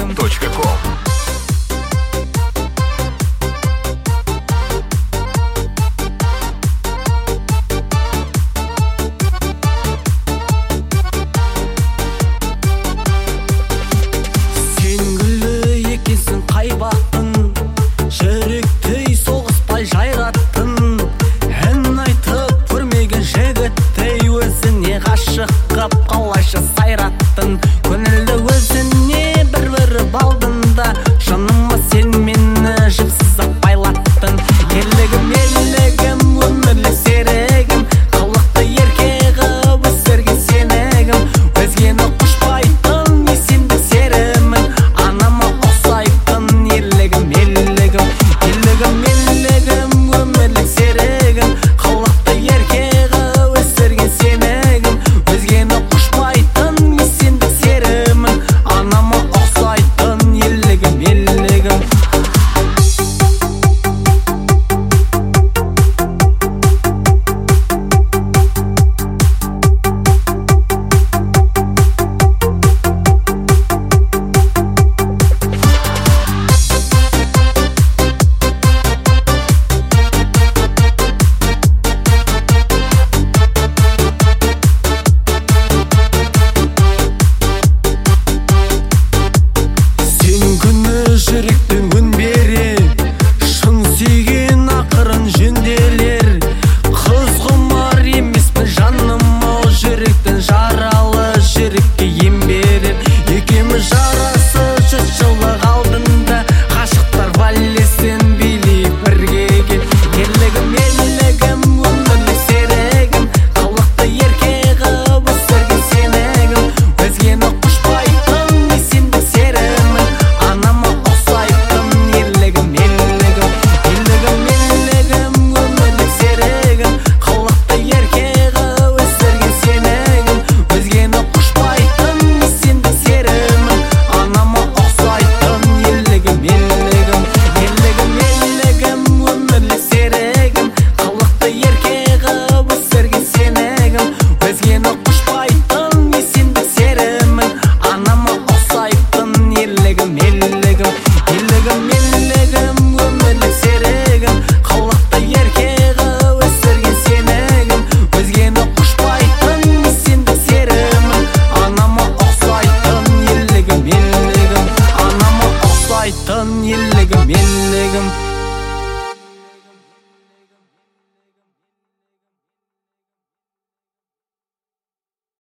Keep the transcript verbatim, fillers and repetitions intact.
точка ком. Жүректей соғыспай жайраттың, ән айтып көрмеген жігіттей өзіне ғашық қып қалайша сайраттың. Көңілді өзіне бір өріп алдың да, жаныма сен мені жіпсіз-ақ байлаттың. Ерлігім, ерлігім, өмірлік серігім, қылықты ерке қып өсірген сенігім. Өзгені құшпайтын есендік серімін, анама ұқсайтын ерлігім, ерлігім. Ерлігім, ерлігім, өмірлік серігім, қылықты ерке қып өсірген сенігім. Өзгені құшпайтын есендік серімін, анама ұқсайтын ерлігім, ерлігім. Жүректен үн бере, шын сүйген ақырын жөнделер. Қыз құмар емеспін жаным ау, жүректен жаралы жүрекке ем берер. Екеуміз жарасып жүз жылдық алдында, ғашықтар вальсін билеп бірге кел. Ерлігім, ерлігім, өмірлік серігім, қылықты ерке қып өсірген сенігім. Өзгені құшпайтын есендік серімін, анама ұқсайтын ерлігім, ерлігім. Ерлігім, ерлігім, өмірлік серігім, қылықты ерке қып өсірген сенігім. Өзгені құшпайтын есендік серімін, анама ұқсайтын ерлігім, ерлігім. Ерлігім, ерлігім, өмірлік серігім, қылықты ерке қып өсірген сенігім. Өзгені құшпайтын есендік серімін, анама ұқсайтын ерлігім, ерлігім. Ерлігім, ерлігім, өмірлік серігім, қылықты ерке қып өсірген сенігім. Өзгені құшпайтын есендік серімін, анама ұқсайтын ерлігім, ерлігім. Анама ұқсайтын ерлігім, ерлігім.